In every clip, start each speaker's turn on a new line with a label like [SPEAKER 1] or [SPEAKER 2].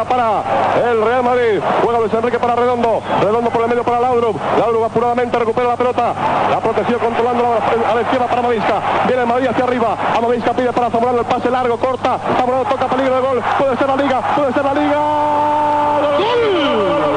[SPEAKER 1] queda para el Real Madrid. Juega Luis Enrique para Redondo. Redondo por el medio para Laudrup. Laudrup apuradamente recupera la pelota. La protección controlando a la izquierda para Mavisca. Viene el Madrid hacia arriba. A Mavisca pide para Zamorano el pase largo, corta. Zamorano toca, peligro de gol. Puede ser la Liga. Puede ser la Liga. ¡Gol!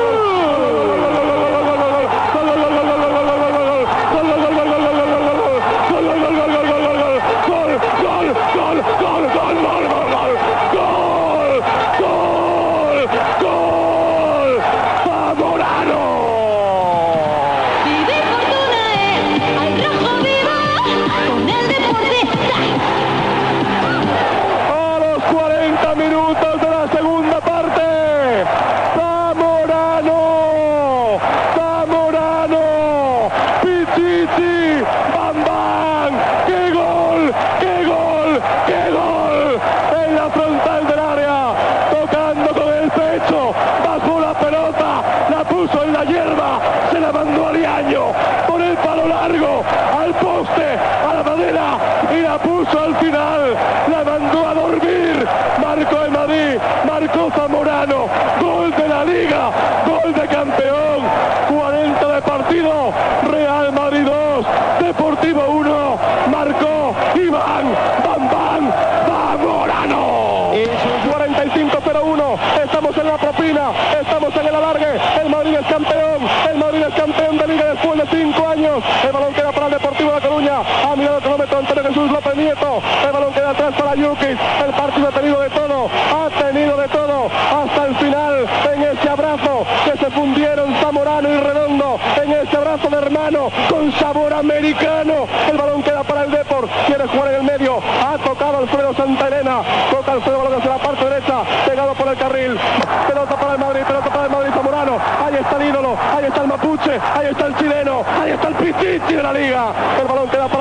[SPEAKER 1] Al poste, a la madera y la puso al final, la mandó a dormir. Marcó el Madrid, marcó Zamorano, gol de la Liga, gol de campeón, 40 de partido, Real Madrid 2, Deportivo 1, marcó Iván Bambán Zamorano. Y su 45-01, estamos en la propina, estamos en el alargue, el Madrid es campeón de Liga después de 5 años, el balón queda para el Deportivo de La Coruña, ha mirado el cronómetro Antonio Jesús López Nieto, el balón queda atrás para Jukic, el partido ha tenido de todo hasta el final, en ese abrazo que se fundieron Zamorano y Redondo, en ese abrazo de hermano con sabor americano, el balón queda para el Depor, quiere jugar en el medio, ha tocado Alfredo Santaelena, toca Alfredo balón hacia la parte derecha, pegado por el carril, pelota para el Madrid, Zamorano, ahí está el ídolo, ahí está el mapuche, ahí está el chileno, ahí está el Pichichi de la Liga, el balón queda para